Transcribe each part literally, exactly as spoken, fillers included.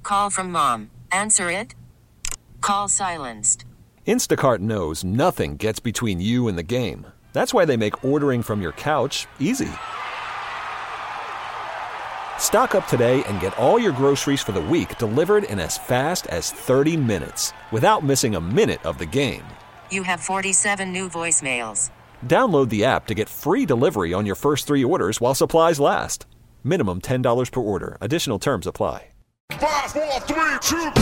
Call from mom. Answer it. Call silenced. Instacart knows nothing gets between you and the game. That's why they make ordering from your couch easy. Stock up today and get all your groceries for the week delivered in as fast as thirty minutes without missing a minute of the game. You have forty-seven new voicemails. Download the app to get free delivery on your first three orders while supplies last. Minimum ten dollars per order. Additional terms apply. Five, four, three, two.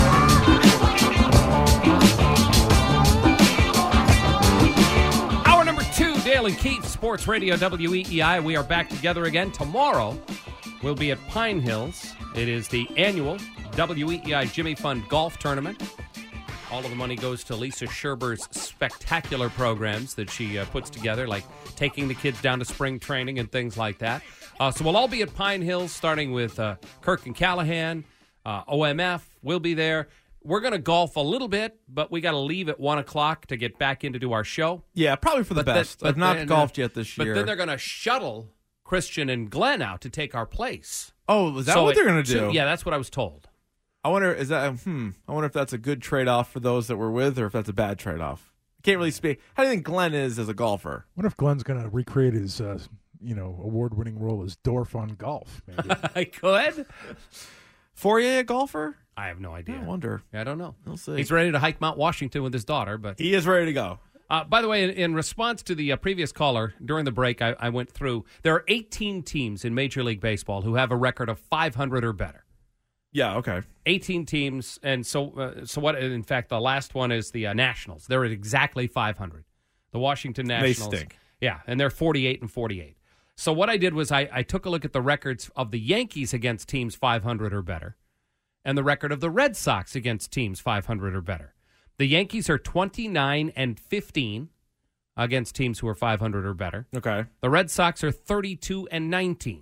Hour number two, Dale and Keith, Sports Radio W E E I. We are back together again tomorrow. We'll be at Pine Hills. It is the annual W E E I Jimmy Fund Golf Tournament. All of the money goes to Lisa Sherber's spectacular programs that she uh, puts together, like taking the kids down to spring training and things like that. Uh, so we'll all be at Pine Hills, starting with uh, Kirk and Callahan. Uh, O M F will be there. We're going to golf a little bit, but we got to leave at one o'clock to get back in to do our show. Yeah, probably for the but best. Then, I've not then, golfed uh, yet this but year. But then they're going to shuttle Christian and Glenn out to take our place. Oh, is that so what it, they're going to do? Yeah, that's what I was told. I wonder is that hmm. I wonder if that's a good trade-off for those that we're with, or if that's a bad trade-off. I can't really speak. How do you think Glenn is as a golfer? What if Glenn's going to recreate his, uh, you know, award-winning role as Dorf on golf? Maybe. I could. Fourier a golfer? I have no idea. I wonder. I don't know. We'll see. He's ready to hike Mount Washington with his daughter, but he is ready to go. Uh, by the way, in, in response to the uh, previous caller, during the break, I, I went through. There are eighteen teams in Major League Baseball who have a record of five hundred or better. Yeah, okay. eighteen teams, and so uh, so what? In fact, the last one is the uh, Nationals. They're at exactly five hundred. The Washington Nationals. They stink. Yeah, and they're forty-eight and forty-eight. So what I did was I, I took a look at the records of the Yankees against teams five hundred or better, and the record of the Red Sox against teams five hundred or better. The Yankees are twenty-nine and fifteen against teams who are five hundred or better. Okay. The Red Sox are thirty-two and nineteen.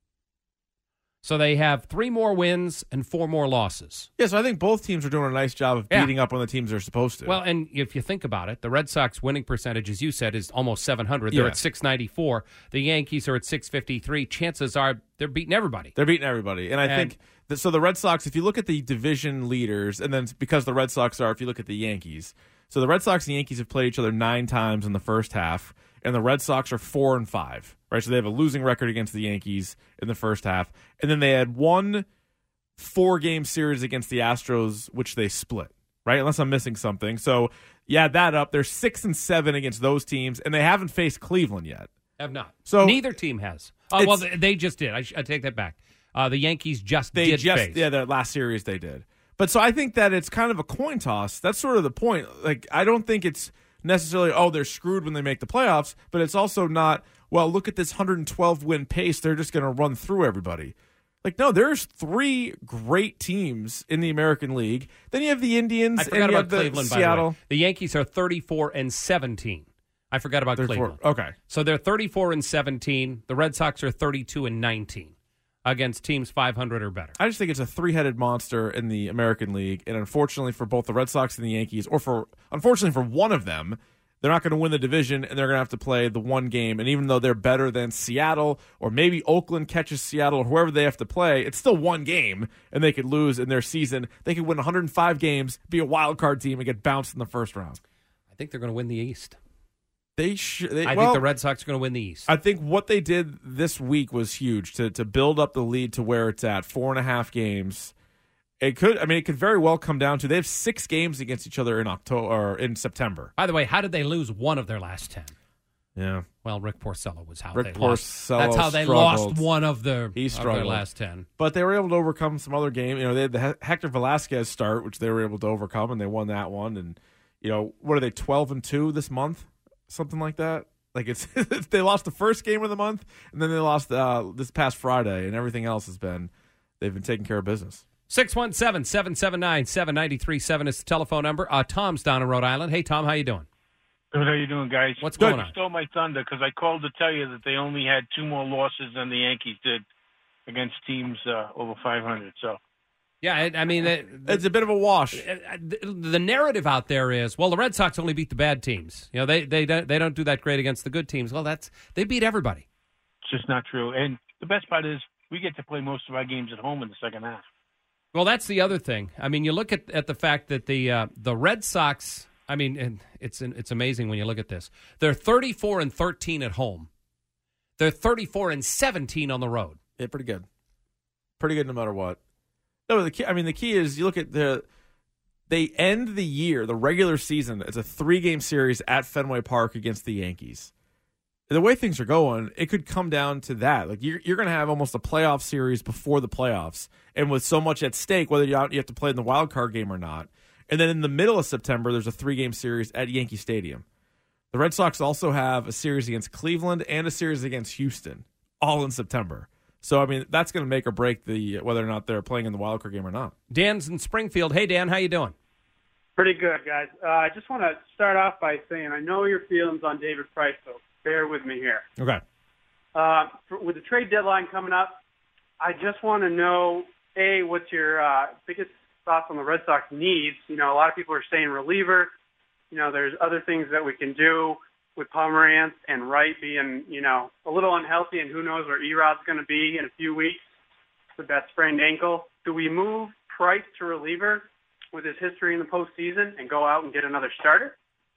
So they have three more wins and four more losses. Yeah, so I think both teams are doing a nice job of Yeah. beating up on the teams they're supposed to. Well, and if you think about it, the Red Sox winning percentage, as you said, is almost seven hundred. They're Yeah. at six ninety-four. The Yankees are at six fifty-three. Chances are they're beating everybody. They're beating everybody. And I And- think, that, so the Red Sox, if you look at the division leaders, and then because the Red Sox are, if you look at the Yankees, so the Red Sox and Yankees have played each other nine times in the first half, and the Red Sox are four and five, right? So they have a losing record against the Yankees in the first half. And then they had one four-game series against the Astros, which they split, right? Unless I'm missing something. So you add that up, they're six and seven against those teams, and they haven't faced Cleveland yet. Have not. So neither team has. Oh, well, it's- they, they just did. I, sh- I take that back. Uh, the Yankees just They did just face. yeah, the last series they did. But so I think that it's kind of a coin toss. That's sort of the point. Like I don't think it's necessarily oh they're screwed when they make the playoffs, but it's also not well look at this one hundred twelve win pace. They're just going to run through everybody. Like no, there's three great teams in the American League. Then you have the Indians I and forgot you about have the Cleveland, by the Seattle. way. The Yankees are thirty-four and seventeen. I forgot about thirty-four Cleveland. Okay. So they're thirty-four and seventeen. The Red Sox are thirty-two and nineteen against teams five hundred or better. I just think it's a three-headed monster in the American League, and unfortunately for both the Red Sox and the Yankees, or for unfortunately for one of them, they're not going to win the division, and they're going to have to play the one game. And even though they're better than Seattle, or maybe Oakland catches Seattle, or whoever they have to play, it's still one game, and they could lose in their season. They could win one hundred five games, be a wild card team, and get bounced in the first round. I think they're going to win the East. They should. I well, think the Red Sox are going to win the East. I think what they did this week was huge to to build up the lead to where it's at, four and a half games. It could, I mean, it could very well come down to they have six games against each other in October or in September. By the way, how did they lose one of their last ten? Yeah. Well, Rick Porcello was how Rick they lost. Porcello That's how they struggled. lost one of their, He of their struggled. last ten. But they were able to overcome some other game. You know, they had the He- Hector Velasquez start, which they were able to overcome, and they won that one. And you know, what are they, twelve and two this month, something like that? Like it's they lost the first game of the month, and then they lost uh, this past Friday, and everything else has been they've been taking care of business. six one seven, seven seven nine, seven nine three seven is the telephone number. Uh, Tom's down in Rhode Island. Hey, Tom, how you doing? Good, how you doing, guys? What's Good. going on? You stole my thunder because I called to tell you that they only had two more losses than the Yankees did against teams uh, over five hundred. So, Yeah, I, I mean, it, It's a bit of a wash. the, the narrative out there is, well, the Red Sox only beat the bad teams. You know, they they don't, they don't do that great against the good teams. Well, that's they beat everybody. it's just not true. And the best part is we get to play most of our games at home in the second half. Well, that's the other thing. I mean, you look at, at the fact that the uh, the Red Sox, I mean, and it's it's amazing when you look at this. They're thirty-four and thirteen at home. They're thirty-four and seventeen on the road. Yeah, pretty good. Pretty good no matter what. No, the key, I mean, the key is you look at the they end the year, the regular season, it's a three-game series at Fenway Park against the Yankees. The way things are going, it could come down to that. Like you're, you're going to have almost a playoff series before the playoffs, and with so much at stake, whether you you have to play in the wild card game or not. And then in the middle of September, there's a three-game series at Yankee Stadium. The Red Sox also have a series against Cleveland and a series against Houston, all in September. So I mean, that's going to make or break the whether or not they're playing in the wild card game or not. Dan's in Springfield. Hey, Dan, how you doing? Pretty good, guys. Uh, I just want to start off by saying I know your feelings on David Price, so bear with me here. Okay. Uh, for, with the trade deadline coming up, I just want to know, A, what's your uh, biggest thoughts on the Red Sox needs? You know, a lot of people are saying reliever. You know, there's other things that we can do with Pomerantz and Wright being, you know, a little unhealthy, and who knows where Erod's going to be in a few weeks with that sprained ankle. Do we move Price to reliever with his history in the postseason and go out and get another starter?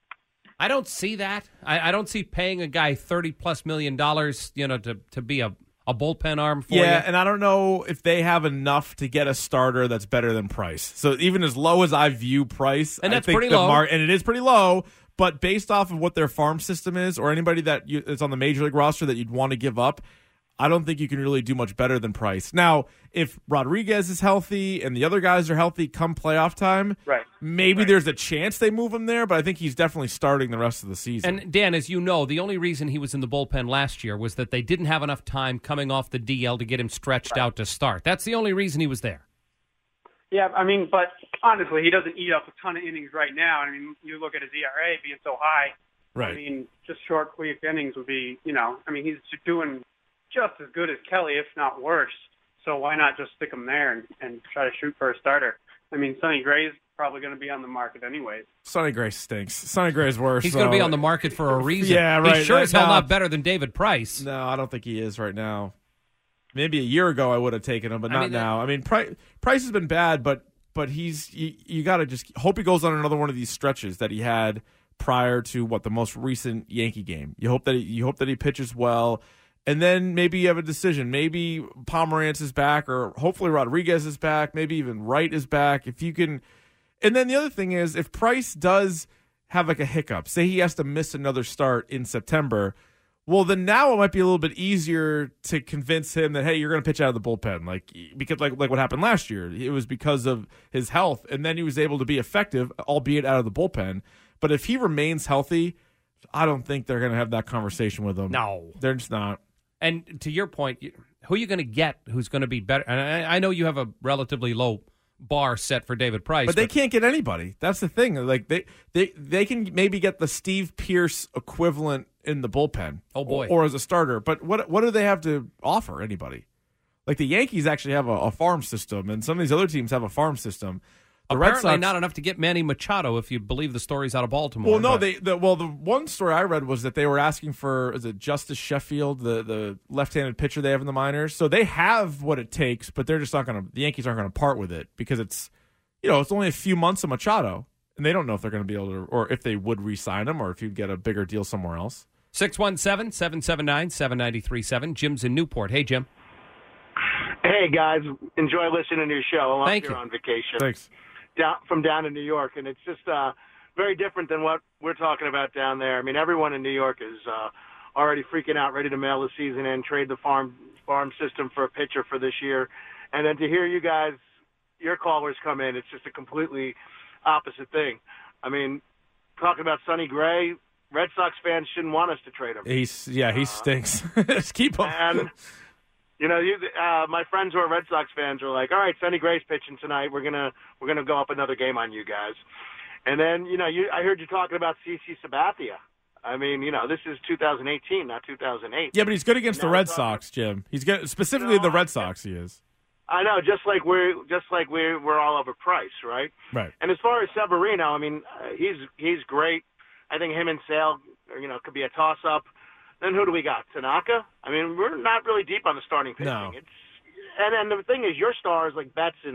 I don't see that. I, I don't see paying a guy thirty plus million dollars, you know, to, to be a, a bullpen arm for you. Yeah, and I don't know if they have enough to get a starter that's better than Price. So even as low as I view Price, and that's I think pretty the low, mar- and it is pretty low. But based off of what their farm system is, or anybody that you, is on the major league roster that you'd want to give up, I don't think you can really do much better than Price. Now, if Rodriguez is healthy and the other guys are healthy come playoff time, right. maybe right. there's a chance they move him there, but I think he's definitely starting the rest of the season. And, Dan, as you know, the only reason he was in the bullpen last year was that they didn't have enough time coming off the D L to get him stretched right. out to start. That's the only reason he was there. Yeah, I mean, but honestly, he doesn't eat up a ton of innings right now. I mean, you look at his E R A being so high. Right. I mean, just short, quick innings would be, you know, I mean, he's doing just as good as Kelly, if not worse. So why not just stick him there and, and try to shoot for a starter? I mean, Sonny Gray's probably going to be on the market anyways. Sonny Gray stinks. Sonny Gray's worse. He's so. going to be on the market for a reason. Yeah, right. He's sure as hell no, not better than David Price. No, I don't think he is right now. Maybe a year ago I would have taken him, but not I mean, now. I mean, Price, Price has been bad, but but he's you, you got to just hope he goes on another one of these stretches that he had prior to what the most recent Yankee game. You hope that he, you hope that he pitches well. And then maybe you have a decision. Maybe Pomerantz is back, or hopefully Rodriguez is back. Maybe even Wright is back. If you can, and then the other thing is, if Price does have like a hiccup, say he has to miss another start in September, well, then now it might be a little bit easier to convince him that, hey, you're going to pitch out of the bullpen, like because like like what happened last year. It was because of his health, and then he was able to be effective, albeit out of the bullpen. But if he remains healthy, I don't think they're going to have that conversation with him. No, they're just not. And to your point, who are you going to get who's going to be better? And I, I know you have a relatively low bar set for David Price. But, but they can't get anybody. That's the thing. Like they, they, they can maybe get the Steve Pearce equivalent in the bullpen. Oh, boy. Or, or as a starter. But what what do they have to offer anybody? Like the Yankees actually have a, a farm system, and some of these other teams have a farm system. The Apparently Red Sox, not enough to get Manny Machado, if you believe the stories out of Baltimore. Well, no, but. they the, well the one story I read was that they were asking for is it Justice Sheffield, the the left-handed pitcher they have in the minors. So they have what it takes, but they're just not going to. The Yankees aren't going to part with it because it's you know it's only a few months of Machado, and they don't know if they're going to be able to, or if they would re-sign him, or if you'd get a bigger deal somewhere else. six one seven, seven seven nine, seven nine three seven. Jim's in Newport. Hey, Jim. Hey, guys. Enjoy listening to your show. I'm Thank here you. on vacation. Thanks. Down, from down in New York, and it's just uh, very different than what we're talking about down there. I mean, everyone in New York is uh, already freaking out, ready to mail the season in, trade the farm farm system for a pitcher for this year. And then to hear you guys, your callers come in, it's just a completely opposite thing. I mean, talking about Sonny Gray, Red Sox fans shouldn't want us to trade him. He's yeah, he uh, stinks. Just keep him. And you know, you, uh, my friends who are Red Sox fans are like, "All right, Sonny Gray's pitching tonight. We're gonna we're gonna go up another game on you guys." And then you know, you, I heard you talking about C C Sabathia. I mean, you know, this is two thousand eighteen, not two thousand eight. Yeah, but he's good against now the Red talking, Sox, Jim. He's good specifically you know, the Red Sox. He is. I know, just like we're just like we're we're all over Price, right? Right. And as far as Severino, I mean, uh, he's he's great. I think him and Sale, you know, could be a toss up. Then who do we got? Tanaka? I mean, we're not really deep on the starting pitching. No. It's and and the thing is, your stars like Betts and,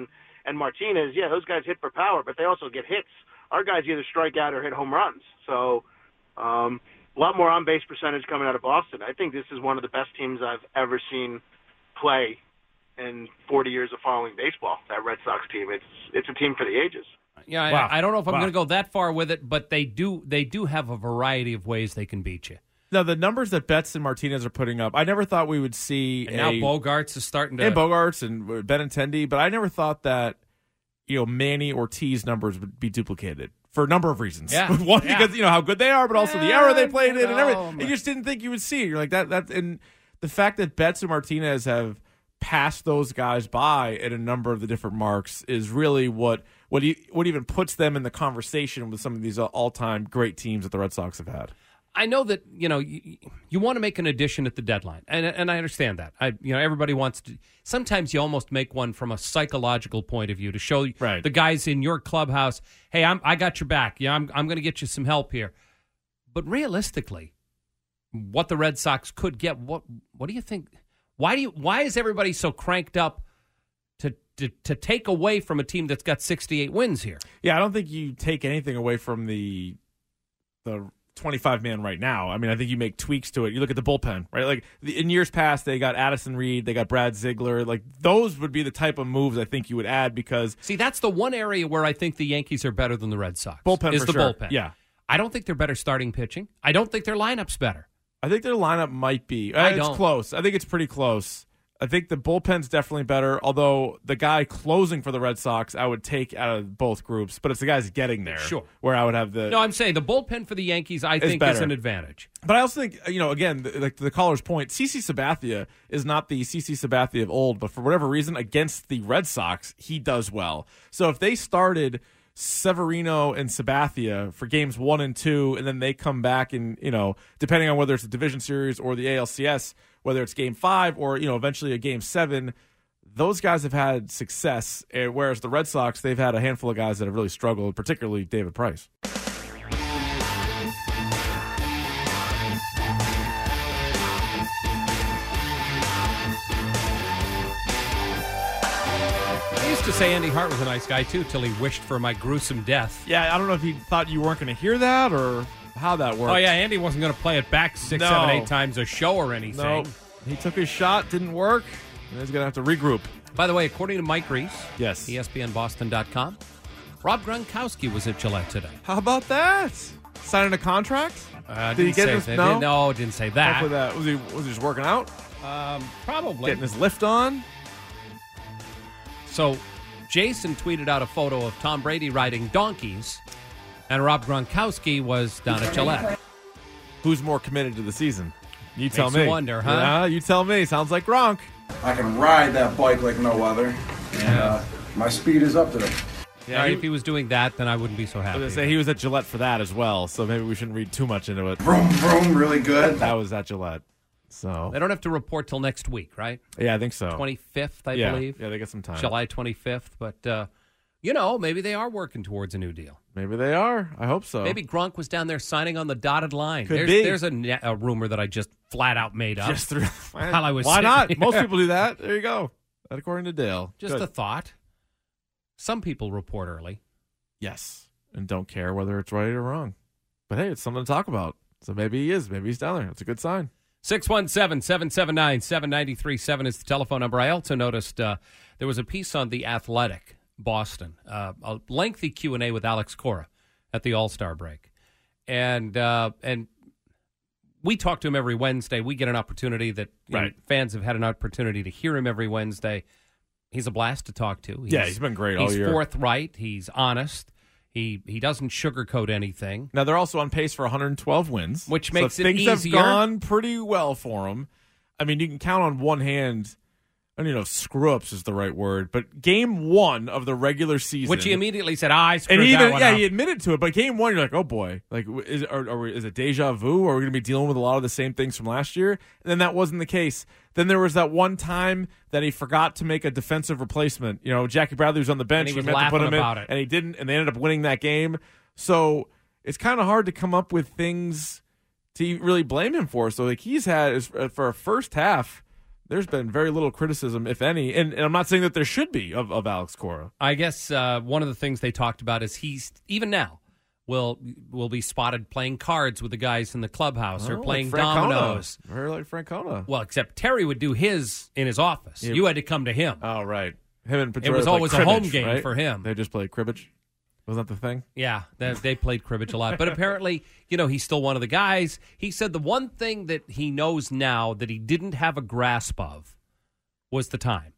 and Martinez, yeah, those guys hit for power, but they also get hits. Our guys either strike out or hit home runs. So um, a lot more on-base percentage coming out of Boston. I think this is one of the best teams I've ever seen play in forty years of following baseball, that Red Sox team. It's it's a team for the ages. Yeah, Wow. I, I don't know if I'm Wow. going to go that far with it, but they do they do have a variety of ways they can beat you. Now, the numbers that Betts and Martinez are putting up, I never thought we would see. And a, now Bogarts is starting to. and Bogarts and Benintendi, but I never thought that, you know, Manny Ortiz numbers would be duplicated for a number of reasons. Yeah. One, Yeah. because, you know, how good they are, but also the era they played in and Oh, everything. my- You just didn't think you would see it. You're like, that, that, and the fact that Betts and Martinez have passed those guys by at a number of the different marks is really what, what, e- what even puts them in the conversation with some of these all-time great teams that the Red Sox have had. I know that, you know, you, you want to make an addition at the deadline, and and I understand that. I you know, everybody wants to. Sometimes you almost make one from a psychological point of view to show Right. the guys in your clubhouse, hey, I'm I got your back. Yeah, I'm I'm going to get you some help here. But realistically, what the Red Sox could get, what what do you think? Why do you why is everybody so cranked up to to, to take away from a team that's got sixty-eight wins here? Yeah, I don't think you take anything away from the the twenty-five man right now. I mean, I think you make tweaks to it. You look at the bullpen, right? Like the, in years past, they got Addison Reed, they got Brad Ziegler. Like those would be the type of moves I think you would add because See, that's the one area where I think the Yankees are better than the Red Sox. bullpen is for the sure. bullpen. Yeah, I don't think they're better starting pitching. I don't think their lineup's better. I think their lineup might be. I it's don't. close. I think it's pretty close. I think the bullpen's definitely better, although the guy closing for the Red Sox I would take out of both groups, but it's the guys getting there. Sure. Where I would have the No, I'm saying the bullpen for the Yankees, I think, is better. an advantage. But I also think, you know, again, the, like the caller's point, CeCe Sabathia is not the CeCe Sabathia of old, but for whatever reason, against the Red Sox, he does well. So if they started Severino and Sabathia for games one and two, and then they come back and, you know, depending on whether it's a division series or the A L C S, whether it's game five or, you know, eventually a game seven, those guys have had success, eh, whereas the Red Sox, they've had a handful of guys that have really struggled, particularly David Price. I used to say Andy Hart was a nice guy, too, till he wished for my gruesome death. Yeah, I don't know if he thought you weren't going to hear that or how that worked. Oh, yeah, Andy wasn't going to play it back six, No. seven, eight times a show or anything. No, he took his shot, didn't work, and he's going to have to regroup. By the way, according to Mike Reese, Yes. E S P N Boston dot com, Rob Gronkowski was at Gillette today. How about that? Signing a contract? Uh, Did he didn't get say his- that. no? Didn't- no, didn't say that. Hopefully that was he was he just working out, Um, probably. getting his lift on? So, Jason tweeted out a photo of Tom Brady riding donkeys, and Rob Gronkowski was down at Gillette. Who's more committed to the season? You tell Makes me. you wonder, huh? Yeah, you tell me. Sounds like Gronk. I can ride that bike like no other. And, uh, my speed is up today. Yeah, All right, he- if he was doing that, then I wouldn't be so I happy. was gonna say he was at Gillette for that as well, so maybe we shouldn't read too much into it. Vroom, vroom, really good. That was at Gillette. So They don't have to report till next week, right? yeah, I think so. twenty-fifth, I yeah. believe. Yeah, they get some time. July twenty-fifth. But, uh, you know, maybe they are working towards a new deal. Maybe they are. I hope so. Maybe Gronk was down there signing on the dotted line. Could there's be. there's a, ne- a rumor that I just flat out made up. Just through. While I was Why sitting not? here. Most people do that. There you go. That according to Dale. Just Good. a thought. Some people report early. Yes, and don't care whether it's right or wrong. But hey, it's something to talk about. So maybe he is. Maybe he's down there. It's a good sign. six one seven, seven seven nine, seven nine three seven is the telephone number. I also noticed uh, there was a piece on The Athletic, Boston, uh, a lengthy Q and A with Alex Cora at the All-Star break. And uh, and we talk to him every Wednesday. We get an opportunity that you know, Right. fans have had an opportunity to hear him every Wednesday. He's a blast to talk to. He's, Yeah, he's been great all he's year. forthright. He's honest. He he doesn't sugarcoat anything. Now they're also on pace for one hundred twelve wins, Which So makes it things easier. have gone pretty well for him. I mean, you can count on one hand. I don't even know if screw-ups is the right word, but game one of the regular season, Which he immediately said, ah, I screwed and he that even one yeah, up. he admitted to it. But game one, you're like, oh boy, like is are, are we, is it deja vu? Or are we going to be dealing with a lot of the same things from last year? And then that wasn't the case. Then there was that one time that he forgot to make a defensive replacement. You know, Jackie Bradley was on the bench. And he he was meant to put laughing him in, about it. and he didn't, and they ended up winning that game. So it's kind of hard to come up with things to really blame him for. So like he's had for a first half there's been very little criticism, if any, and, and I'm not saying that there should be of, of Alex Cora. I guess uh, one of the things they talked about is he's even now will will be spotted playing cards with the guys in the clubhouse oh, or playing like dominoes. Very like Francona. Well, except Terry would do his in his office. Yeah. You had to come to him. Oh, right. Him and Pedroia It was play always a cribbage, home game right? for him. They just played cribbage. Wasn't that the thing? Yeah, they, they played cribbage a lot. But apparently, you know, he's still one of the guys. He said the one thing that he knows now that he didn't have a grasp of was the time.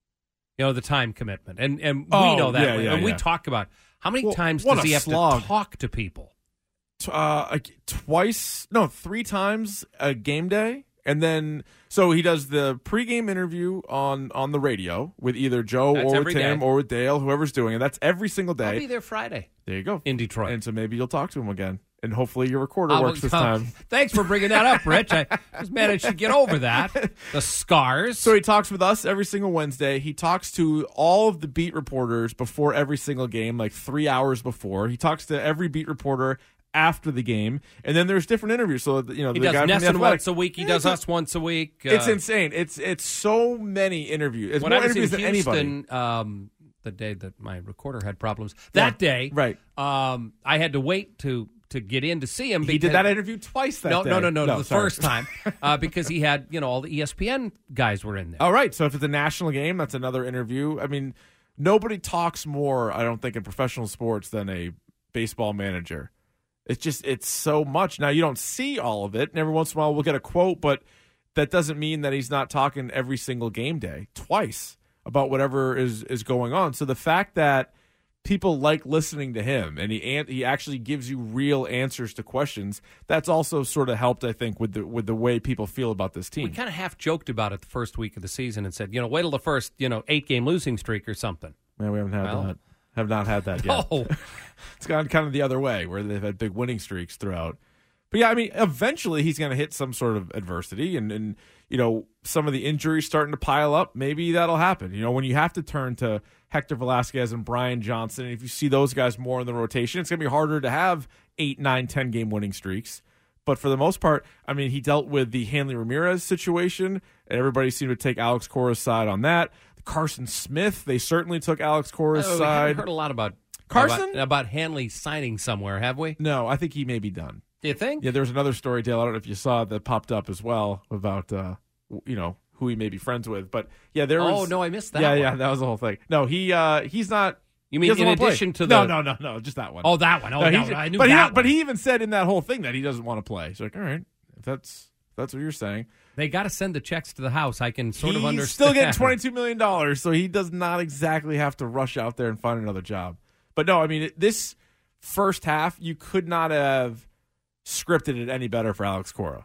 You know, the time commitment. And and we Oh, know that. yeah, yeah, and we yeah. talk about how many Well, times what does a he have slog. to talk to people? T- Uh, like twice, no, three times a game day. And then, so he does the pregame interview on, on the radio with either Joe That's or with every Tim day. or with Dale, whoever's doing it. That's every single day. I'll be there Friday There you go. in Detroit. And so maybe you'll talk to him again. And hopefully your recorder I works will- this time. Thanks for bringing that up, Rich. I just managed to get over that. The scars. So he talks with us every single Wednesday. He talks to all of the beat reporters before every single game, like three hours before. He talks to every beat reporter after the game, and then there's different interviews. So you know, he the does guy from the Nesson Athletic- once a week. He Yeah, does it's- us once a week. Uh, It's insane. It's it's so many interviews. It's when more I was interviews in than anybody. Houston, um, the day that my recorder had problems, that Yeah, day, right. Um, I had to wait to to get in to see him. He did because- that interview twice that no, day. no, no, no, No, the sorry. first time uh, because he had you know all the E S P N guys were in there. All right. So if it's a national game, that's another interview. I mean, nobody talks more, I don't think, in professional sports than a baseball manager. It's just, it's so much. Now, you don't see all of it, and every once in a while we'll get a quote, but that doesn't mean that he's not talking every single game day, twice, about whatever is, is going on. So the fact that people like listening to him and he an- he actually gives you real answers to questions, that's also sort of helped, I think, with the with the way people feel about this team. We kind of half joked about it the first week of the season and said, you know, wait till the first you know eight game losing streak or something. Man, we haven't had Well- that. Have not had that yet. No. It's gone kind of the other way, where they've had big winning streaks throughout. But yeah, I mean, eventually he's going to hit some sort of adversity, and, and you know, some of the injuries starting to pile up. Maybe that'll happen. You know, when you have to turn to Hector Velasquez and Brian Johnson, and if you see those guys more in the rotation, it's going to be harder to have eight, nine, ten game winning streaks. But for the most part, I mean, he dealt with the Hanley Ramirez situation, and everybody seemed to take Alex Cora's side on that. Carson Smith, they certainly took Alex Cora's Oh, we side. haven't heard a lot about Carson? about, about Hanley signing somewhere, have we? No, I think he may be done. Do you think? Yeah, there was another story, Dale. I don't know if you saw it, that popped up as well about uh, you know, who he may be friends with. But yeah, there was. Oh no, I missed that. Yeah, one. yeah, that was the whole thing. No, he uh, he's not. You he mean doesn't in wanna play. addition to no, the- no, no, no, just that one. Oh, that one. Oh, No, no, he- I knew but that he, But one. he even said in that whole thing that he doesn't want to play. He's like, all right, if that's if that's what you're saying. They got to send the checks to the house. I can sort He's of understand. still getting twenty-two million dollars, so he does not exactly have to rush out there and find another job. But no, I mean, it- this first half, you could not have scripted it any better for Alex Cora.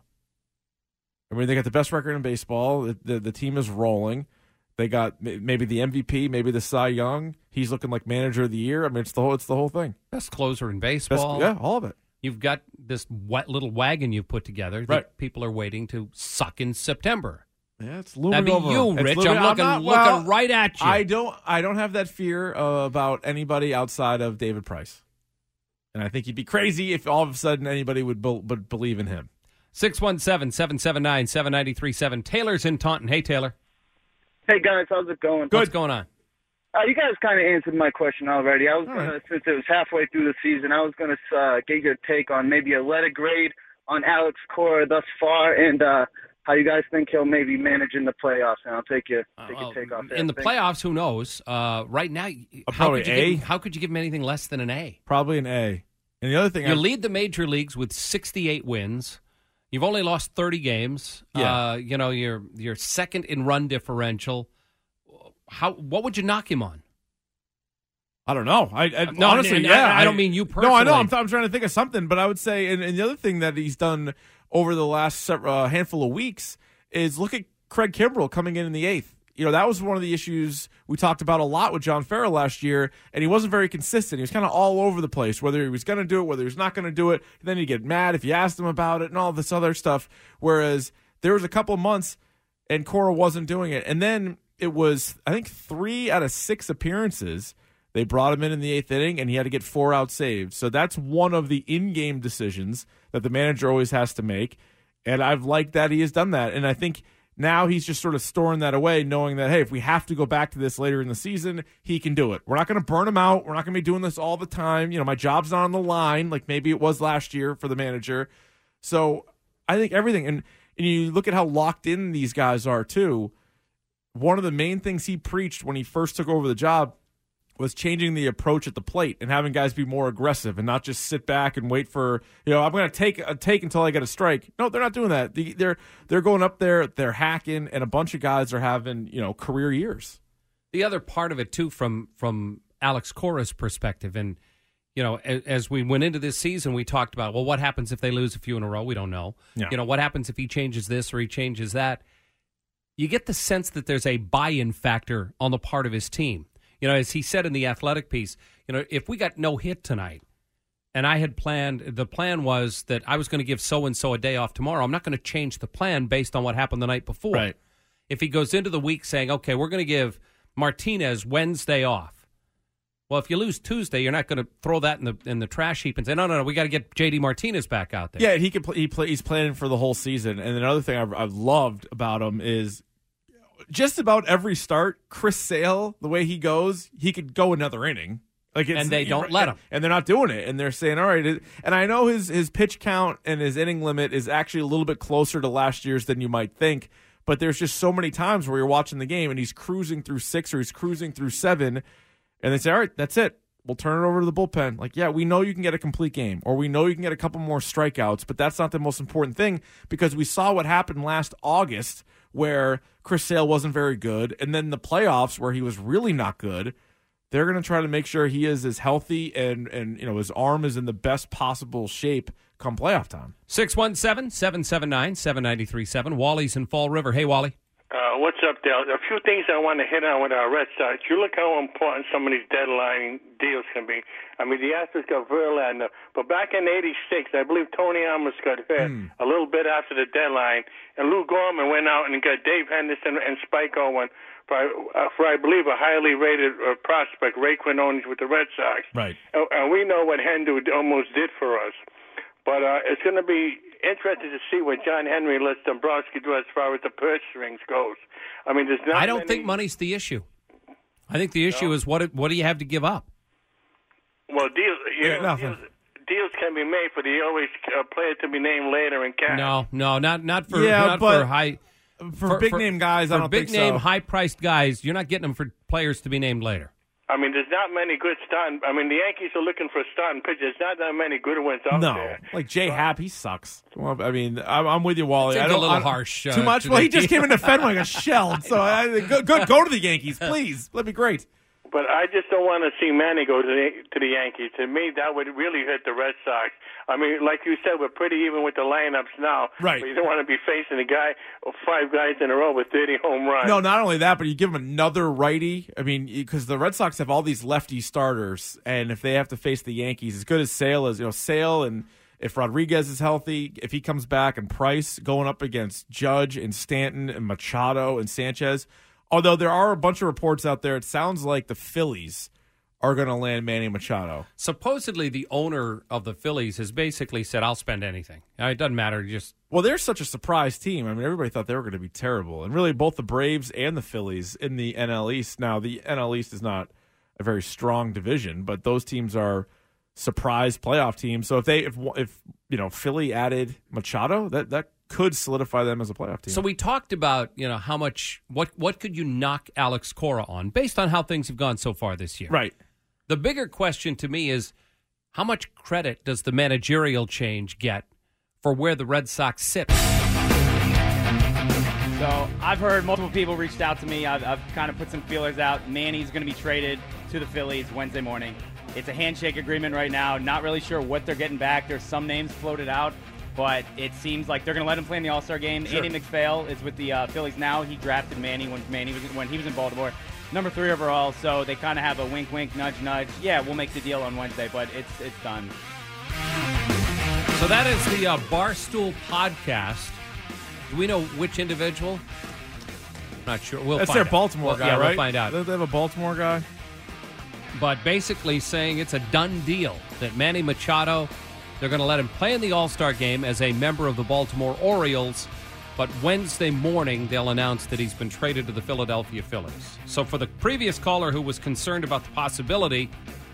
I mean, they got the best record in baseball. The, the, the team is rolling. They got m- maybe the M V P, maybe the Cy Young. He's looking like manager of the year. I mean, it's the whole, it's the whole thing. Best closer in Best, baseball. yeah, all of it. You've got this wet little wagon you've put together that Right. people are waiting to suck in September. Yeah, it's looming That'd be over you, him. It's Rich. looming- I'm looking, not- looking well, right at you. I don't. I don't have that fear uh, about anybody outside of David Price, and I think he'd be crazy if all of a sudden anybody would, be, would believe in him. six one seven, seven seven nine, seven nine three seven. Taylor's in Taunton. Hey, Taylor. Hey guys, how's it going? What's going on? Uh, you guys kind of answered my question already. I was All gonna, right. since it was halfway through the season, I was gonna uh, get your take on maybe a letter grade on Alex Cora thus far, and uh, how you guys think he'll maybe manage in the playoffs. And I'll take your take your take off there. In the Thanks. playoffs, who knows? Uh, right now, how probably could, you A. give, how could you give him anything less than an A? Probably an A. And the other thing, You I, lead the major leagues with sixty-eight wins. You've only lost thirty games. Yeah. Uh, you know, you're you're second in run differential. How? What would you knock him on? I don't know. I, I No, honestly, and- and yeah. I don't mean you No, I know. personally. I'm, I'm trying to think of something, but I would say, and, and the other thing that he's done over the last several, uh, handful of weeks is look at Craig Kimbrell coming in in the eighth. You know, that was one of the issues we talked about a lot with John Farrell last year, and he wasn't very consistent. He was kind of all over the place, whether he was going to do it, whether he was not going to do it. And then he'd get mad if you asked him about it and all this other stuff. Whereas there was a couple of months, and Cora wasn't doing it. And then it was, I think, three out of six appearances. They brought him in in the eighth inning, and he had to get four out saved. So that's one of the in-game decisions that the manager always has to make. And I've liked that he has done that. And I think Now he's just sort of storing that away, knowing that, hey, if we have to go back to this later in the season, he can do it. We're not going to burn him out. We're not going to be doing this all the time. You know, my job's not on the line like maybe it was last year for the manager. So I think everything, and, and you look at how locked in these guys are too. One of the main things he preached when he first took over the job was changing the approach at the plate and having guys be more aggressive and not just sit back and wait for, you know, I'm going to take a take until I get a strike. No, they're not doing that. They're they're going up there, they're hacking, and a bunch of guys are having, you know, career years. The other part of it, too, from from Alex Cora's perspective, and, you know, as, as we went into this season, we talked about, well, what happens if they lose a few in a row? We don't know. Yeah. You know, what happens if he changes this or he changes that? You get the sense that there's a buy-in factor on the part of his team. You know, as he said in the Athletic piece, you know, if we got no hit tonight and I had planned, the plan was that I was going to give so-and-so a day off tomorrow, I'm not going to change the plan based on what happened the night before. Right. If he goes into the week saying, okay, we're going to give Martinez Wednesday off. Well, if you lose Tuesday, you're not going to throw that in the in the trash heap and say, no, no, no, we got to get J D Martinez back out there. Yeah, he could play, he play, he's planning for the whole season. And another thing I've, I've loved about him is just about every start, Chris Sale, the way he goes, he could go another inning. Like it's, and they don't let him. And they're not doing it. And they're saying, all right. And I know his, his pitch count and his inning limit is actually a little bit closer to last year's than you might think. But there's just so many times where you're watching the game and he's cruising through six or he's cruising through seven. And they say, all right, that's it. We'll turn it over to the bullpen. Like, yeah, we know you can get a complete game or we know you can get a couple more strikeouts, but that's not the most important thing because we saw what happened last August where Chris Sale wasn't very good. And then the playoffs where he was really not good, they're going to try to make sure he is as healthy and, and you know his arm is in the best possible shape come playoff time. six one seven, seven seven nine, seven nine three seven. Wally's in Fall River. Hey, Wally. Uh, what's up, Dale? A few things I want to hit on with our Red Sox. You look how important some of these deadline deals can be. I mean, the Astros got Verlander, but back in eighty-six, I believe Tony Amos got hit mm. a little bit after the deadline, and Lou Gorman went out and got Dave Henderson and Spike Owen for, uh, for I believe, a highly rated uh, prospect, Ray Quinones with the Red Sox. Right. And, and we know what Hendu almost did for us. But uh, it's going to be interesting to see what John Henry lets Dombrowski do as far as the purse strings goes. I mean, there's not I don't many... think money's the issue. I think the issue no. is what what do you have to give up? Well, deals, you yeah, know, deals, deals can be made for the always uh, player to be named later in cash. No, no, not not for yeah, not but for high for, for big for, name guys. For I don't big think name, so. high priced guys, you're not getting them for players to be named later. I mean, there's not many good starting. I mean, the Yankees are looking for starting pitchers. Not that many good ones out no. there. No, like Jay Happ, he sucks. Well, I mean, I'm, I'm with you, Wally. It's I don't, a little I don't, harsh. Uh, too much. Well, he just came into Fenway and got shelled. So I, go, go, go to the Yankees, please. That'd be great. But I just don't want to see Manny go to the to the Yankees. To me, that would really hurt the Red Sox. I mean, like you said, we're pretty even with the lineups now. Right. But you don't want to be facing a guy, or five guys in a row with thirty home runs. No, not only that, but you give him another righty. I mean, because the Red Sox have all these lefty starters, and if they have to face the Yankees, as good as Sale is, you know, Sale and if Rodriguez is healthy, if he comes back, and Price going up against Judge and Stanton and Machado and Sanchez. Although there are a bunch of reports out there, it sounds like the Phillies are going to land Manny Machado. Supposedly, the owner of the Phillies has basically said, "I'll spend anything. It doesn't matter." Just well, they're such a surprise team. I mean, everybody thought they were going to be terrible, and really, both the Braves and the Phillies in the N L East. Now, the N L East is not a very strong division, but those teams are surprise playoff teams. So if they, if if you know, Philly added Machado, that that. could solidify them as a playoff team. So we talked about, you know, how much, what what could you knock Alex Cora on based on how things have gone so far this year? Right. The bigger question to me is how much credit does the managerial change get for where the Red Sox sit? So I've heard multiple people reached out to me. I've, I've kind of put some feelers out. Manny's going to be traded to the Phillies Wednesday morning. It's a handshake agreement right now. Not really sure what they're getting back. There's some names floated out. But it seems like they're going to let him play in the All-Star game. Sure. Andy McPhail is with the uh, Phillies now. He drafted Manny when Manny was when he was in Baltimore, number three overall. So they kind of have a wink, wink, nudge, nudge. Yeah, we'll make the deal on Wednesday, but it's it's done. So that is the uh, Barstool podcast. Do we know which individual? Not sure. We'll That's find their out. Baltimore well, guy, yeah, right? We'll find out. Don't they have a Baltimore guy? But basically saying it's a done deal that Manny Machado. They're going to let him play in the All-Star game as a member of the Baltimore Orioles, but Wednesday morning they'll announce that he's been traded to the Philadelphia Phillies. So for the previous caller who was concerned about the possibility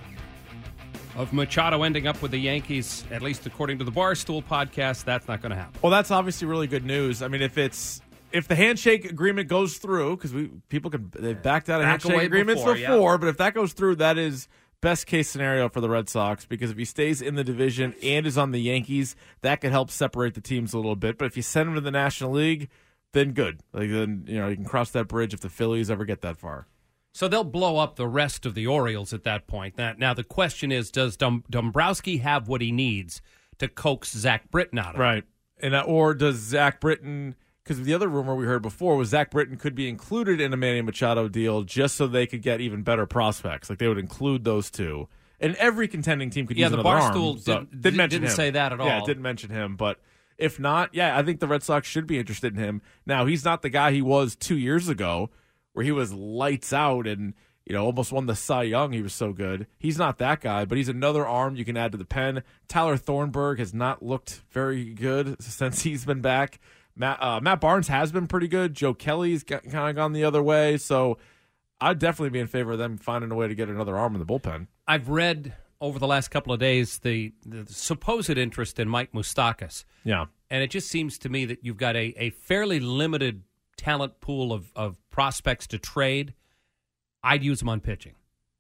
of Machado ending up with the Yankees, at least according to the Barstool podcast, that's not going to happen. Well, that's obviously really good news. I mean, if it's if the handshake agreement goes through, because we people can they've backed out of Back handshake agreements before, before, yeah. but if that goes through, that is best case scenario for the Red Sox, because if he stays in the division and is on the Yankees, that could help separate the teams a little bit. But if you send him to the National League, then good. Like then you know you can cross that bridge if the Phillies ever get that far. So they'll blow up the rest of the Orioles at that point. Now, now the question is, does Dom- Dombrowski have what he needs to coax Zach Britton out of it? Right. And uh, or does Zach Britton, because the other rumor we heard before was Zach Britton could be included in a Manny Machado deal just so they could get even better prospects. Like they would include those two. And every contending team could yeah, use the another Barstool arm. So, didn't, didn't mention didn't him. say that at all. Yeah, didn't mention him. But if not, yeah, I think the Red Sox should be interested in him. Now, he's not the guy he was two years ago where he was lights out and, you know, almost won the Cy Young. He was so good. He's not that guy, but he's another arm you can add to the pen. Tyler Thornburg has not looked very good since he's been back. Matt, uh, Matt Barnes has been pretty good. Joe Kelly's got, kind of gone the other way. So I'd definitely be in favor of them finding a way to get another arm in the bullpen. I've read over the last couple of days the, the supposed interest in Mike Moustakas. Yeah. And it just seems to me that you've got a, a fairly limited talent pool of, of prospects to trade. I'd use him on pitching.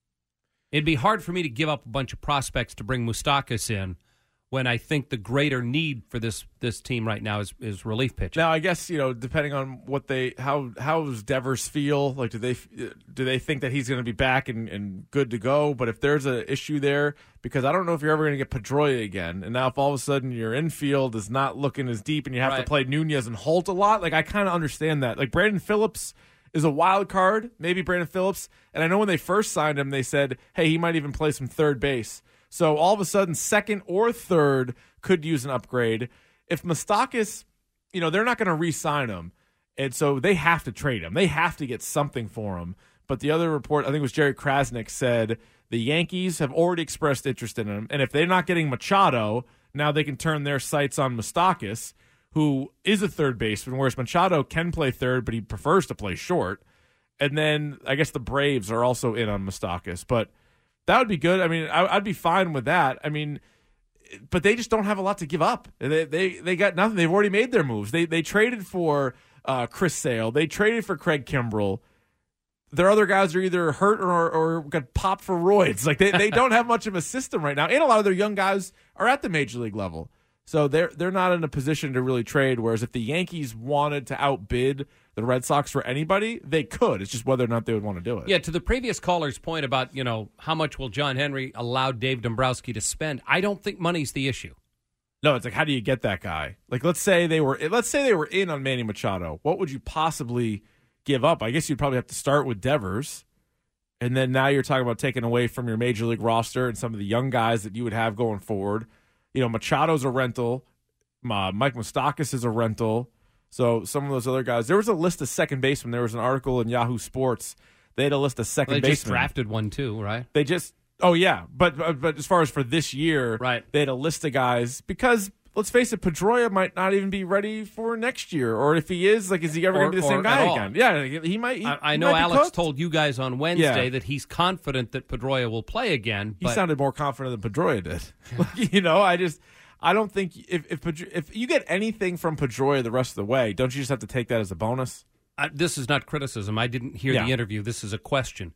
It'd be hard for me to give up a bunch of prospects to bring Moustakas in when I think the greater need for this this team right now is, is relief pitching. Now, I guess, you know, depending on what they how how does Devers feel? Like, do they do they think that he's going to be back and, and good to go? But if there's an issue there, because I don't know if you're ever going to get Pedroia again, and now if all of a sudden your infield is not looking as deep and you have Right. to play Nunez and Holt a lot, like I kind of understand that. Like Brandon Phillips is a wild card, maybe Brandon Phillips. And I know when they first signed him, they said, hey, he might even play some third base. So all of a sudden, second or third could use an upgrade. If Moustakas, you know, they're not going to re-sign him. And so they have to trade him. They have to get something for him. But the other report, I think it was Jerry Krasnick, said the Yankees have already expressed interest in him. And if they're not getting Machado, now they can turn their sights on Moustakas, who is a third baseman, whereas Machado can play third, but he prefers to play short. And then I guess the Braves are also in on Moustakas. But that would be good. I mean, I, I'd be fine with that. I mean, but they just don't have a lot to give up. They they, they got nothing. They've already made their moves. They they traded for uh, Chris Sale. They traded for Craig Kimbrell. Their other guys are either hurt or, or got popped for roids. Like they, they don't have much of a system right now. And a lot of their young guys are at the major league level. So they're they're not in a position to really trade. Whereas if the Yankees wanted to outbid the Red Sox for anybody, they could. It's just whether or not they would want to do it. Yeah, to the previous caller's point about, you know, how much will John Henry allow Dave Dombrowski to spend, I don't think money's the issue. No, it's like, how do you get that guy? Like, let's say they were let's say they were in on Manny Machado. What would you possibly give up? I guess you'd probably have to start with Devers. And then now you're talking about taking away from your major league roster and some of the young guys that you would have going forward. You know, Machado's a rental. Uh, Mike Moustakas is a rental. So some of those other guys. There was a list of second basemen. There was an article in Yahoo Sports. They had a list of second well, they basemen. They just drafted one too, right? They just, oh yeah. But, but but as far as for this year, right. They had a list of guys because, let's face it, Pedroia might not even be ready for next year. Or if he is, like, is he ever going to be the same guy again? Yeah, he might. He, I, I he know might Alex cooked. told you guys on Wednesday Yeah. that he's confident that Pedroia will play again. He but sounded more confident than Pedroia did. Like, you know, I just, I don't think if if Pedro- if you get anything from Pedroia the rest of the way, don't you just have to take that as a bonus? I, this is not criticism. I didn't hear Yeah. the interview. This is a question.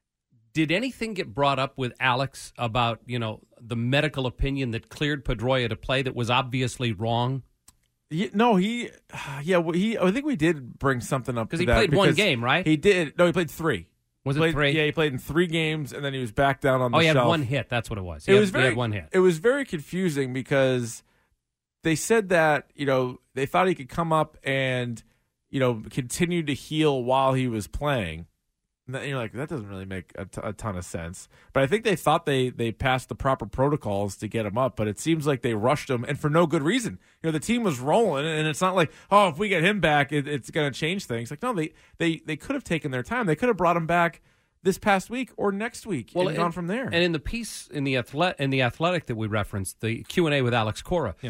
Did anything get brought up with Alex about, you know, the medical opinion that cleared Pedroia to play that was obviously wrong? He, no, he, yeah, well, he. I think we did bring something up Because to he that played one because game, right? He did. No, he played three. Was He it played, three? Yeah, he played in three games, and then he was back down on the Oh, he had shelf. one hit. That's what it was. He It had, was he very had one hit. It was very confusing because they said that, you know, they thought he could come up and, you know, continue to heal while he was playing. And then you're like, that doesn't really make a, t- a ton of sense. But I think they thought they they passed the proper protocols to get him up, but it seems like they rushed him, and for no good reason. You know, the team was rolling, and it's not like, oh, if we get him back, it, it's going to change things. Like, no, they, they, they could have taken their time. They could have brought him back this past week or next week and gone from there. And in the piece in the, athle- in the Athletic that we referenced, the Q and A with Alex Cora, yeah.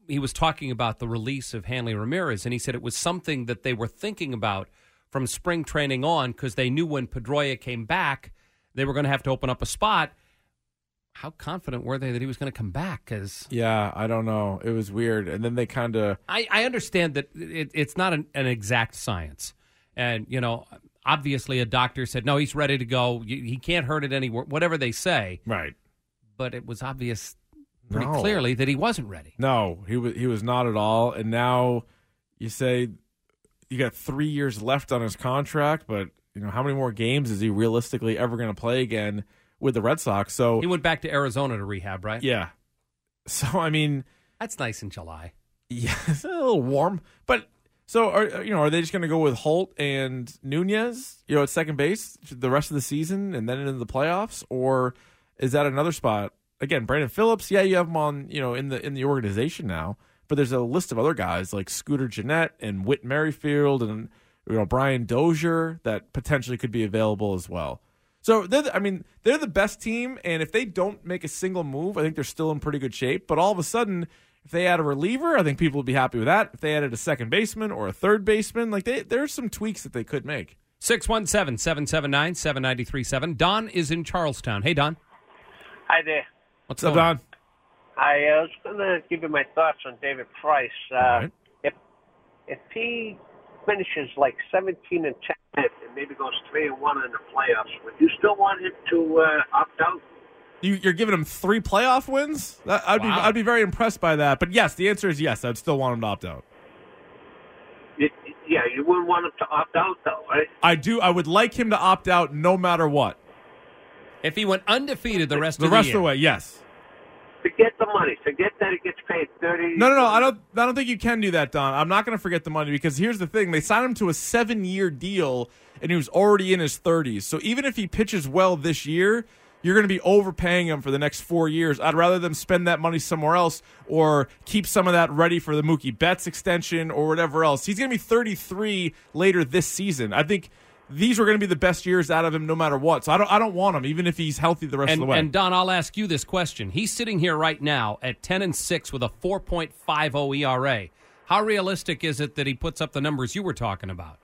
he was talking about the release of Hanley Ramirez, and he said it was something that they were thinking about from spring training on because they knew when Pedroia came back, they were going to have to open up a spot. How confident were they that he was going to come back? Because yeah, I don't know. It was weird. And then they kind of... I, I understand that it, it's not an, an exact science. And, you know, obviously a doctor said, no, he's ready to go. He can't hurt it anywhere, whatever they say. Right. But it was obvious pretty No. clearly that he wasn't ready. No, he was he was not at all. And now you say you got three years left on his contract, but you know how many more games is he realistically ever going to play again with the Red Sox? So He went back to Arizona to rehab, right? yeah. So I mean, That's nice in July. yeah, it's a little warm. But so are you know are they just going to go with Holt and Nunez, you know, at second base the rest of the season and then into the playoffs, or is that another spot? Again, Brandon Phillips, yeah, you have him on, you know, in the in the organization now, but there's a list of other guys like Scooter Gennett and Whit Merrifield and you know Brian Dozier that potentially could be available as well. So they're, the, I mean, they're the best team, and if they don't make a single move, I think they're still in pretty good shape. But all of a sudden, if they add a reliever, I think people would be happy with that. If they added a second baseman or a third baseman, like they, there's some tweaks that they could make. six one seven, seven seven nine, seven nine three seven. Don is in Charlestown. Hey, Don. Hi there. What's up, going on? Don? I uh, was going to give you my thoughts on David Price. Uh, right. If if he finishes like seventeen and ten and maybe goes three and one in the playoffs, would you still want him to uh, opt out? You, you're giving him three playoff wins? That, I'd Wow. be I'd be very impressed by that. But yes, the answer is yes. I'd still want him to opt out. You, yeah, you wouldn't want him to opt out, though, right? I do. I would like him to opt out no matter what. If he went undefeated the rest The of the rest year. of the way, yes. Forget the money. Forget that he gets paid thirty. No, no, no. I don't. I don't think you can do that, Don. I'm not going to forget the money because here's the thing: they signed him to a seven-year deal, and he was already in his thirties. So even if he pitches well this year, you're going to be overpaying him for the next four years. I'd rather them spend that money somewhere else or keep some of that ready for the Mookie Betts extension or whatever else. He's going to be thirty-three later this season. I think these were going to be the best years out of him no matter what. So I don't. I don't want him, even if he's healthy the rest And, of the way. and Don, I'll ask you this question. He's sitting here right now at ten and six with a four point five oh E R A. How realistic is it that he puts up the numbers you were talking about?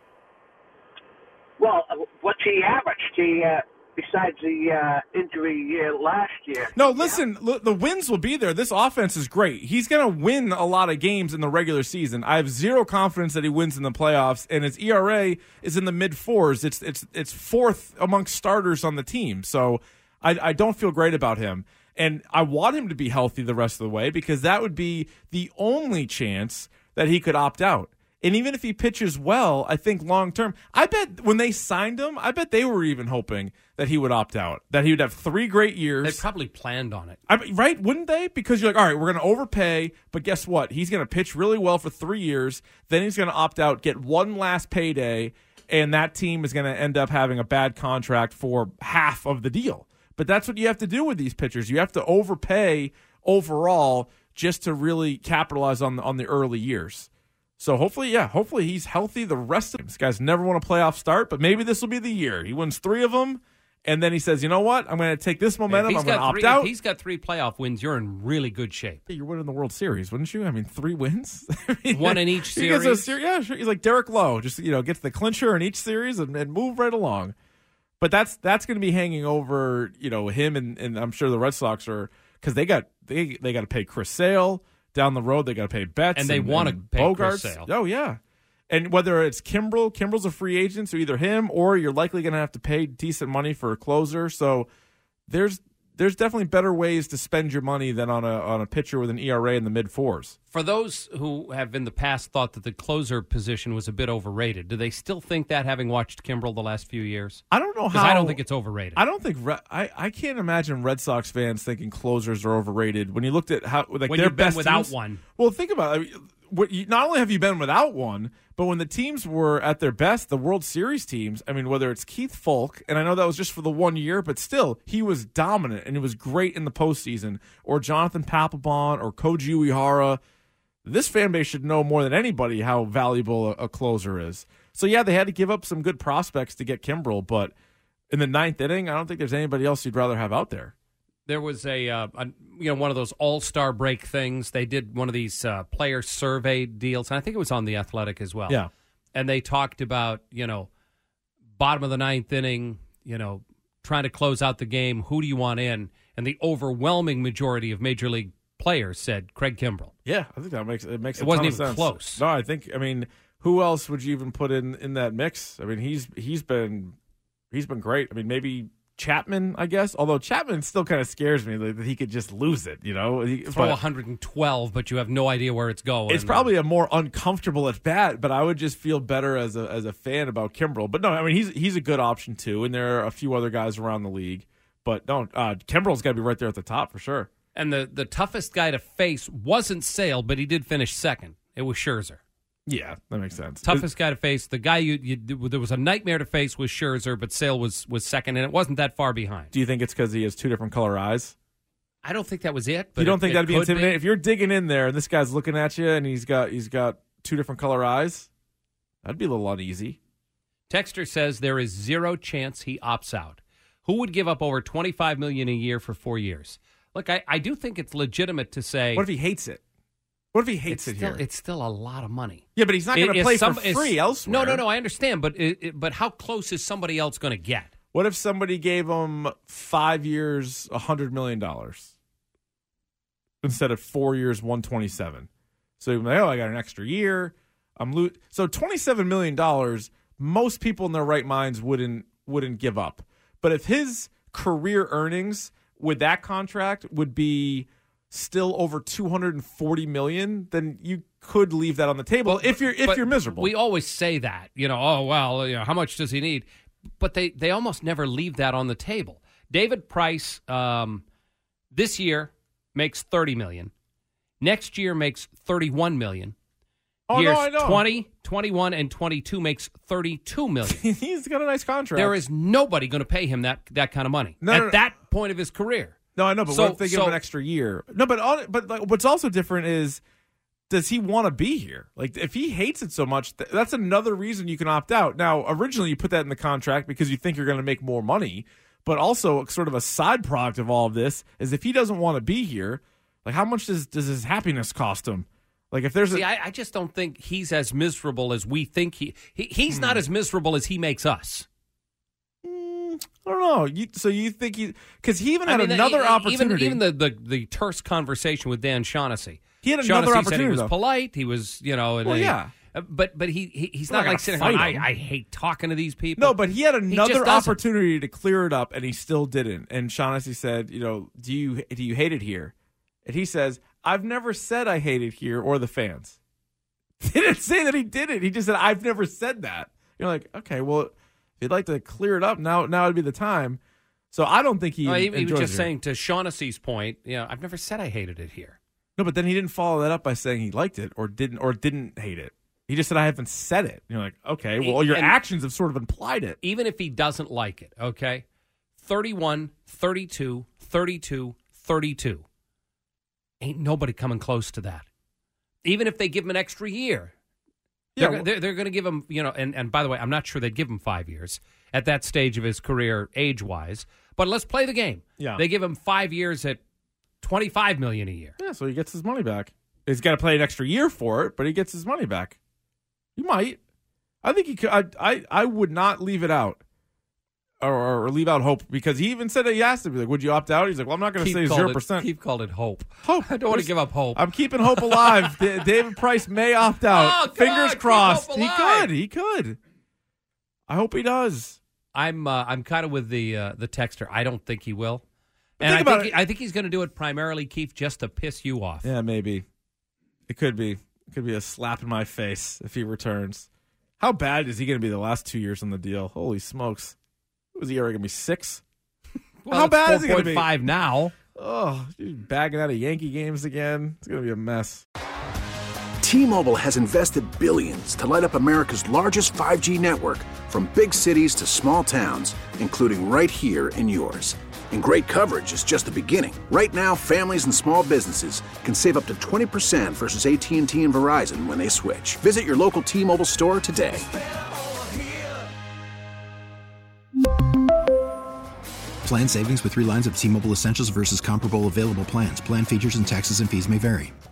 Well, uh, what's he averaged? He, uh, besides the uh, injury year last year. No, listen, l- the wins will be there. This offense is great. He's going to win a lot of games in the regular season. I have zero confidence that he wins in the playoffs, and his E R A is in the mid fours. It's it's it's fourth amongst starters on the team. So I, I don't feel great about him. And I want him to be healthy the rest of the way because that would be the only chance that he could opt out. And even if he pitches well, I think long term, I bet when they signed him, I bet they were even hoping that he would opt out, that he would have three great years. They probably planned on it. I mean, right? Wouldn't they? Because you're like, all right, we're going to overpay, but guess what? He's going to pitch really well for three years. Then he's going to opt out, get one last payday, and that team is going to end up having a bad contract for half of the deal. But that's what you have to do with these pitchers. You have to overpay overall just to really capitalize on the, on the early years. So hopefully, yeah, hopefully he's healthy the rest of them. This guy's never won a playoff start, but maybe this will be the year. He wins three of them, and then he says, you know what? I'm going to take this momentum. If I'm he's going to got opt three, out. If he's got three playoff wins, you're in really good shape. You're winning the World Series, wouldn't you? I mean, three wins? I mean, One in each he gets a series? ser- yeah, sure. He's like Derek Lowe. Just, you know, gets the clincher in each series and, and move right along. But that's that's going to be hanging over, you know, him and, and I'm sure the Red Sox are, because they got they they got to pay Chris Sale down the road. They got to pay Betts. And they wanna pay Chris Sale. Oh, yeah. And whether it's Kimbrel, Kimbrel's a free agent, so either him or you're likely going to have to pay decent money for a closer. So there's there's definitely better ways to spend your money than on a on a pitcher with an E R A in the mid fours. For those who have in the past thought that the closer position was a bit overrated, do they still think that, having watched Kimbrel the last few years? I don't know 'Cause how. I don't think it's overrated. I don't think Re- I I can't imagine Red Sox fans thinking closers are overrated. When you looked at how like When their you've been best without teams- one. Well, think about it. I mean, what you, not only have you been without one, but when the teams were at their best, the World Series teams, I mean, whether it's Keith Falk, and I know that was just for the one year, but still, he was dominant, and he was great in the postseason, or Jonathan Papelbon, or Koji Uehara. This fan base should know more than anybody how valuable a, a closer is. So, yeah, they had to give up some good prospects to get Kimbrel, but in the ninth inning, I don't think there's anybody else you'd rather have out there. There was a, uh, a you know, one of those all-star break things. They did one of these uh, player survey deals, and I think it was on The Athletic as well. Yeah. And they talked about, you know, bottom of the ninth inning, you know, trying to close out the game. Who do you want in? And the overwhelming majority of Major League players said Craig Kimbrell. Yeah, I think that makes it makes. It a wasn't ton even of sense. close. No, I think. I mean, who else would you even put in, in that mix? I mean, he's he's been he's been great. I mean, maybe Chapman, I guess. Although Chapman still kind of scares me that he could just lose it. You know, he, throw but, one hundred twelve, but you have no idea where it's going. It's probably a more uncomfortable at bat, but I would just feel better as a as a fan about Kimbrell. But no, I mean he's he's a good option too, and there are a few other guys around the league. But no, uh, Kimbrell's got to be right there at the top for sure. And the, the toughest guy to face wasn't Sale, but he did finish second. It was Scherzer. Yeah, that makes sense. Toughest guy to face. The guy you, you there was a nightmare to face was Scherzer, but Sale was was second, and it wasn't that far behind. Do you think it's because he has two different color eyes? I don't think that was it. But you don't it, think it that'd be could intimidating? be. If you're digging in there and this guy's looking at you and he's got he's got two different color eyes, that'd be a little uneasy. Texter says there is zero chance he opts out. Who would give up over twenty-five million dollars a year for four years? Look, I, I do think it's legitimate to say. What if he hates it? What if he hates it's it still, here? It's still a lot of money. Yeah, but he's not going to play some, for free elsewhere. No, no, no. I understand, but it, it, but how close is somebody else going to get? What if somebody gave him five years, a hundred million dollars, instead of four years, one twenty-seven? So you're like, oh, I got an extra year. I'm lo-. So twenty-seven million dollars. Most people in their right minds wouldn't wouldn't give up. But if his career earnings with that contract would be still over two hundred forty million dollars, then you could leave that on the table if you're if but you're miserable. We always say that, you know, oh, well, you know, how much does he need? But they, they almost never leave that on the table. David Price um, this year makes thirty million dollars. Next year makes thirty-one million dollars. Oh, Years no, I know. twenty, twenty-one, and twenty-two makes thirty-two million dollars. He's got a nice contract. There is nobody going to pay him that, that kind of money No, at no, no. that point of his career. No, I know, but So- what if they give so- him an extra year? No, but on, but like, what's also different is, does he want to be here? Like, if he hates it so much, th- that's another reason you can opt out. Now, originally you put that in the contract because you think you're going to make more money, but also sort of a side product of all of this is if he doesn't want to be here, like how much does does his happiness cost him? Like if there's See, a, I, I just don't think he's as miserable as we think he. he he's not as miserable as he makes us. I don't know. You, so you think he because he even I had mean, another even, opportunity. Even the, the, the terse conversation with Dan Shaughnessy. He had Shaughnessy another said he opportunity, was though. polite. He was, you know, and Well, he- yeah. uh, But but he, he he's We're not not like gonna sitting fight around. him. I, I hate talking to these people. No, but he had just another doesn't. opportunity to clear it up, and he still didn't. And Shaughnessy said, "You know, do you do you hate it here?" And he says, "I've never said I hate it here or the fans." He didn't say that he did it. He just said, "I've never said that." You're like, okay, well, if you'd like to clear it up now, now would be the time. So I don't think he. No, he, he was enjoys just it. saying to Shaughnessy's point, you know, I've never said I hated it here. No, but then he didn't follow that up by saying he liked it or didn't or didn't hate it. He just said, "I haven't said it." You're like, okay, well, your And- actions have sort of implied it. Even if he doesn't like it, okay? thirty-one, thirty-two, thirty-two, thirty-two. Ain't nobody coming close to that. Even if they give him an extra year. Yeah, They're, well- they're, they're going to give him, you know, and, and by the way, I'm not sure they'd give him five years at that stage of his career age-wise. But let's play the game. Yeah. They give him five years at twenty-five million dollars a year. Yeah, so he gets his money back. He's got to play an extra year for it, but he gets his money back. He might. I think he could. I I, I would not leave it out or, or leave out hope because he even said that he asked him, like, would you opt out? He's like, well, I'm not going to Keith say called zero it- percent. Keith called it hope. Hope. I don't want to give up hope. I'm keeping hope alive. D- David Price may opt out. Oh, come Fingers on, keep crossed. hope He alive. could. He could. I hope he does. I'm uh, I'm kind of with the uh, the texter. I don't think he will. But And think I about think, it. he, I think he's going to do it primarily, Keith, just to piss you off. Yeah, maybe. It could be. It could be a slap in my face if he returns. How bad is he going to be the last two years on the deal? Holy smokes. Was he ever going to be six? Well, How it's bad is he going to be? four point five now. Oh, he's bagging out of Yankee games again. It's going to be a mess. T-Mobile has invested billions to light up America's largest five G network from big cities to small towns, including right here in yours. And great coverage is just the beginning. Right now, families and small businesses can save up to twenty percent versus A T and T and Verizon when they switch. Visit your local T-Mobile store today. Plan savings with three lines of T-Mobile Essentials versus comparable available plans. Plan features and taxes and fees may vary.